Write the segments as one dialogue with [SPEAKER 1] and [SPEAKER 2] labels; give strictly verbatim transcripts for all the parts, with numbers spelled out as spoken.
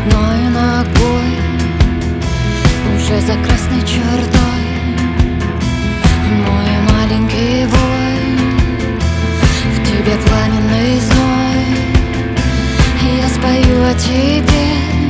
[SPEAKER 1] одной ногой уже за красной чертой. Мой маленький воин, в тебе пламенный зной. Я спою о тебе,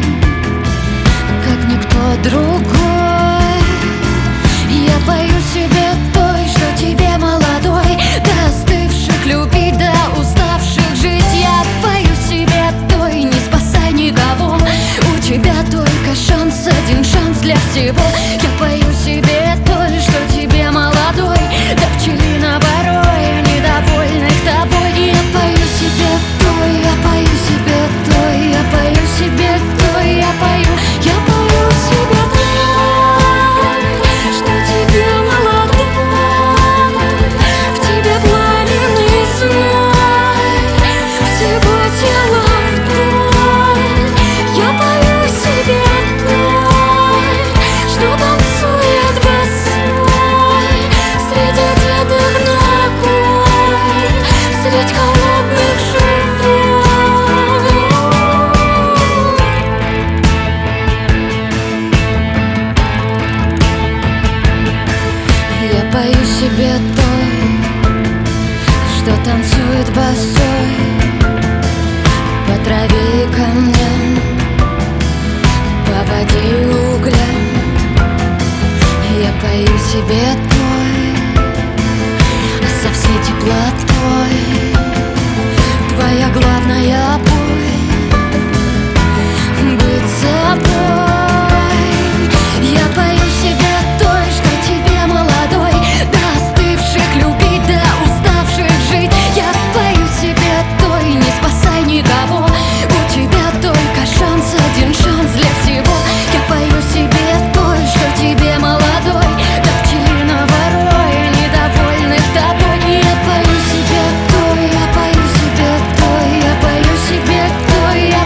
[SPEAKER 1] как никто другой. Я пою себе той, что тебе молодой, до остывших любить, до уставших жить. Я пою себе той, не спасай никого, у тебя только шанс, один шанс для всего. Я пою себе той, что тебе молодой, до пчелиного роя недовольных тобой. Я пою себе той, я пою себе той, я пою себе той, я пою, я пою себе той, что тебе молодой, в тебе пламенный зной, всего тела вдоль. Я пою себе той, что танцует босой среди одетых ногой, средь холодных живот. Я пою себе той, что танцует босой по траве и камням, по воде и углям. Я пою себе той, со всей теплотой. Твоя главная боль — быть собой. Я пою себе той, что тебе молодой, до остывших любить, до уставших жить. Я пою себе той, не спасай никого, у тебя только шанс, один шанс для всего. Я пою себе той, что тебе молодой, до пчелиного роя недовольных тобой. Я пою себе той, я пою себе той, я пою себе той, я